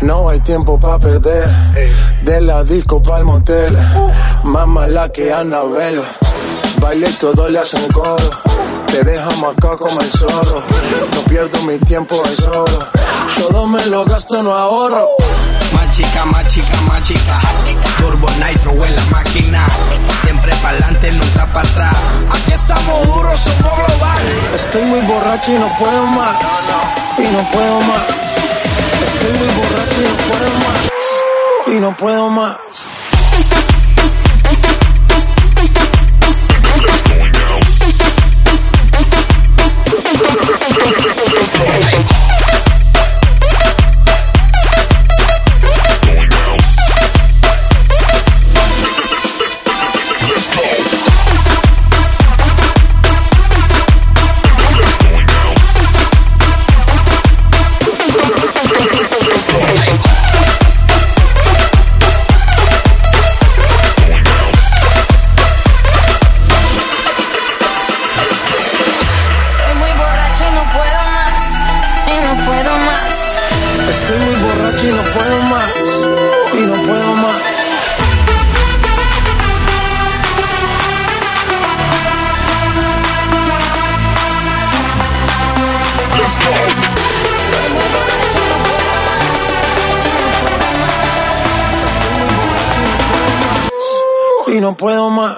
No hay tiempo pa' perder. De la disco pa'l motel. Más mala que Annabelle. Baile y todo le hacen coro. Te dejamos acá como el zorro. No pierdo mi tiempo en solo. Todo me lo gasto, no ahorro. Más chica, más chica, más chica. Turbo Nitro en la máquina. Siempre pa'lante, nunca para atrás. Aquí estamos duros, somos global. Estoy muy borracho y no puedo más. Y no puedo más. Estoy muy borracho y no puedo más. Y no puedo más. Estoy muy borracho y no puedo más. Y no puedo más. Let's go. Estoy muy borracho y no puedo más. Y no puedo más.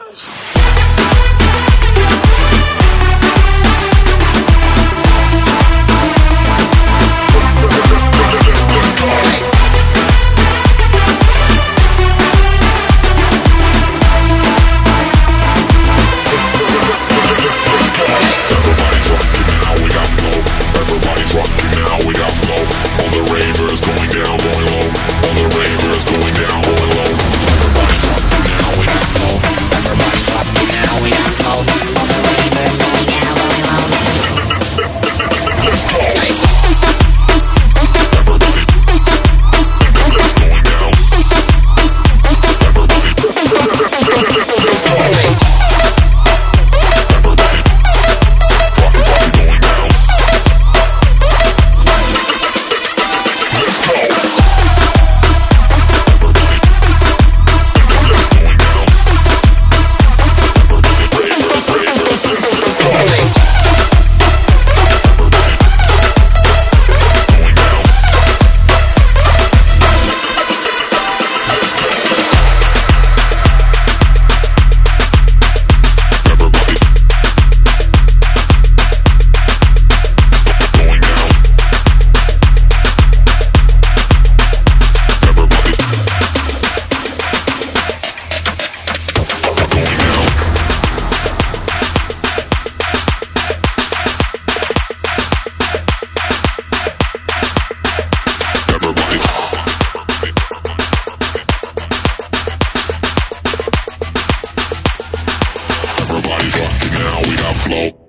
Everybody's rocking now, we got flow.